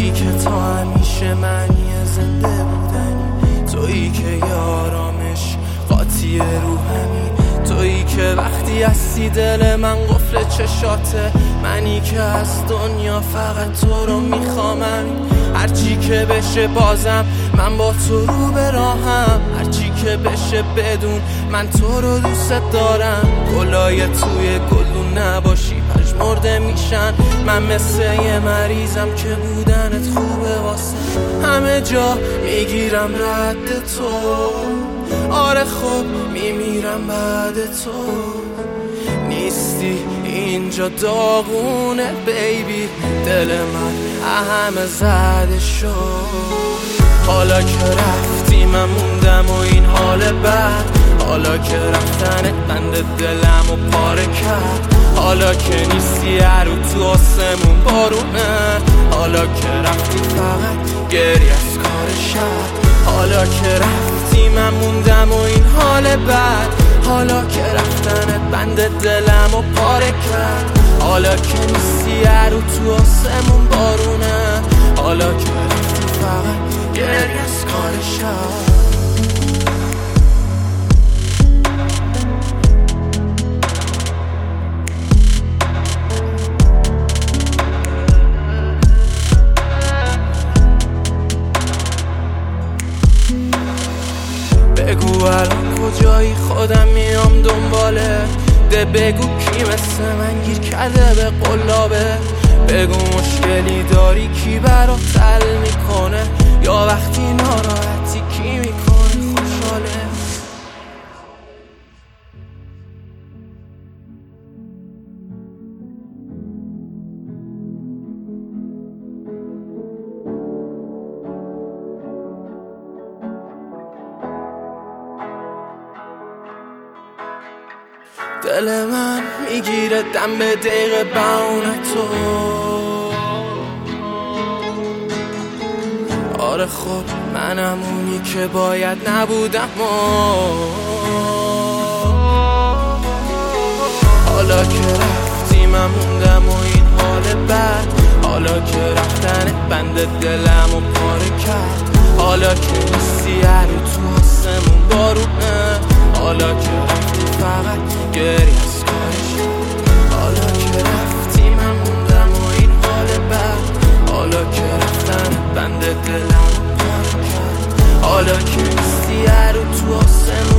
تویی که تا همیشه معنی زنده بودنی، تویی که یارامش قاطی روحمی، تویی که وقتی هستی دل من قفل چشاته، منی که از دنیا فقط تو رو میخوامم. هرچی که بشه بازم من با تو رو به راهم، هرچی که بشه بدون من تو رو دوست دارم. گلای توی گلدون نباشی پژمرده میشن، من مثل یه مریضم که بودنت خوبه واسه. همه جا میگیرم رد تو، آره خب میمیرم بعد تو. نیستی اینجا داغونه بیبی، دل من همه زده شد. حالا که رفتی من موندم و این حال بد، حالا که رفتنت بند دلم و پاره کرد. حالا که نیستی هرو تو آسمون بارونه، حالا که رفتی فقط گریه از کار شد. حالا که رفتی من موندم و این حال بد، حالا که رفتنت بند دلم و پاره کرد. حالا که نیستی هرو تو آسمون بارونه، حالا که رفتی فقط گریه از کار شد. بگو الان کجایی خودم میام دنباله، ده بگو کی مثل من گیر کرده به قلابه. بگو مشکلی داری کی برات حل میکنه، یا وقتی ناراحتی کی میکنه خوشحاله. دل من میگیره دم به دقیقه بون تو، آره خب منم اونی که باید نبودم. حالا که رفتی من موندم و این حال بد، حالا که رفتنت بند دلم و پاره کرد. حالا که نیستی هرو تو آسمون بارونه، حالا که رفتی فقط گریه از کار شد. حالا که رفتی من موندم و این حال بد، حالا که رفتنت بند دلم و پاره کرد. حالا که نیستی هرو تو آسمون